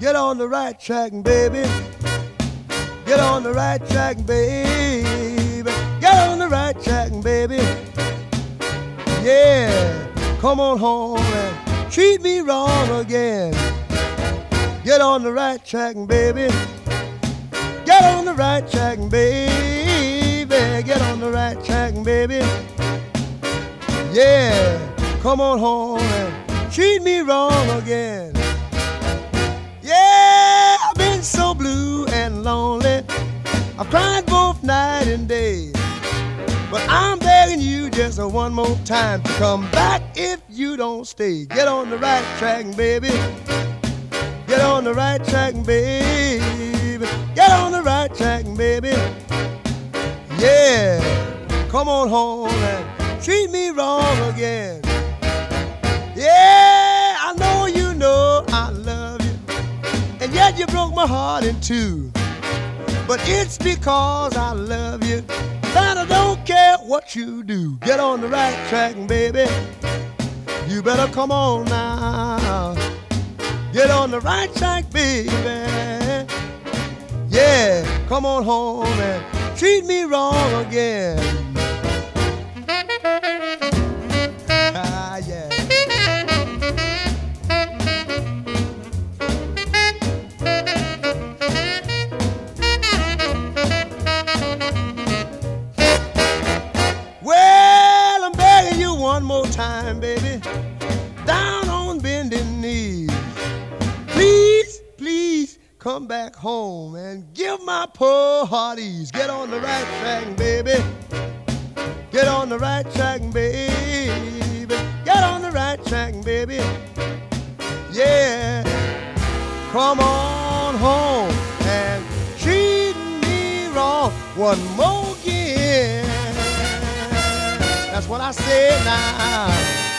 Get on the right track, baby. Get on the right track, baby. Get on the right track, baby. Yeah, come on home and treat me wrong again. Get on the right track, baby. Get on the right track, baby. Get on the right track, baby. Yeah, come on home and treat me wrong again. Yeah, I've been so blue and lonely. I've cried both night and day. But I'm begging you just one more time to come back if you don't stay. Get on the right track, baby. Get on the right track, baby. Get on the right track, baby. Yeah, come on home and treat me wrong again. Yeah, I know I love you, and yet you broke my heart in two. But it's because I love you that I don't care what you do. Get on the right track, baby. You better come on now. Get on the right track, baby. Yeah, come on home and treat me wrong again. Ah, yeah. Well, I'm begging you one more time, baby, down on bending knees. Please, please come back home and give my poor heart ease. Get on the right track, baby. Get on the right track, baby. Get on the right track, baby. Yeah, come on home and treat me wrong one more again. That's what I said now.